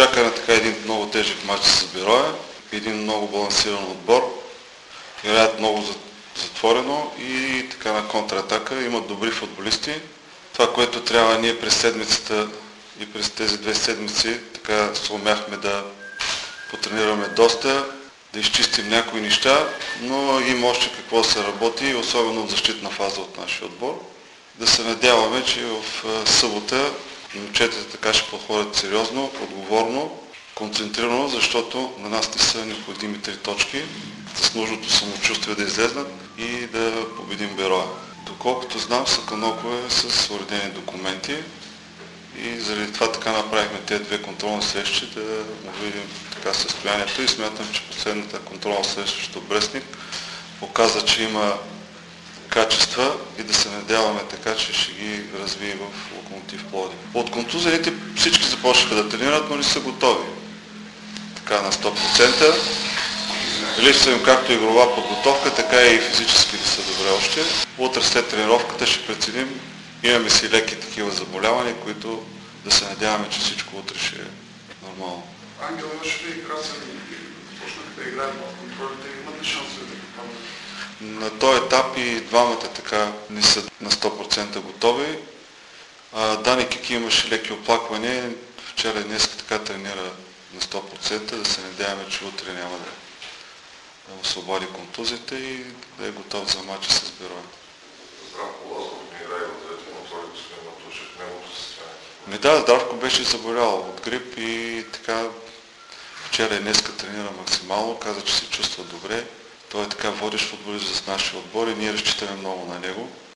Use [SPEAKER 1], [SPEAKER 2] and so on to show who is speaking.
[SPEAKER 1] чака на така един много тежък матч с Бероя, един много балансиран отбор, играят много затворено и така на контратака, имат добри футболисти. Това, което трябва ние през седмицата и през тези 2 седмици, така се умяхме да потренираме доста, да изчистим някои неща, но има още какво да се работи, особено в защитна фаза от нашия отбор. Да се надяваме, че в събота момчетата така ще подходят сериозно, отговорно, концентрирано, защото на нас не са необходими 3 точки, с нужното самочувствие да излезнат и да победим Бероя. Доколкото знам, Саканоко е с уредени документи и заради това така направихме тези 2 контролни срещи, да му видим така състоянието и смятам, че последната контролна среща срещу Брестник показа, че има качества и да се надяваме така, че ще ги развие в Локомотив Пловдив. От контузените всички започнаха да тренират, но не са готови. Така на 100%. Липсва им както игрова подготовка, така и физически да са добре още. Утре след тренировката ще преценим. Имаме си леки такива заболявания, които да се надяваме, че всичко утре ще е нормално.
[SPEAKER 2] Ангел, имаш ли Красен и започнаха да играят в контролите? Имат ли шансове да попаднат?
[SPEAKER 1] На този етап и двамата така не са на 100% готови. Дани Кики имаше леки оплаквания. Вчера и днес така тренира на 100%. Да се надяваме, че утре няма да освободи контузията и да е готов за матча с Бероя.
[SPEAKER 3] Здравко Лазаров не играе в двете контроли, господин Матушев, неговото състояние.
[SPEAKER 1] Да, Здравко беше заболял от грип и така вчера и днеска тренира максимално, каза, че се чувства добре. Той е така водещ футболист за нашия отбор и ние разчитаме много на него.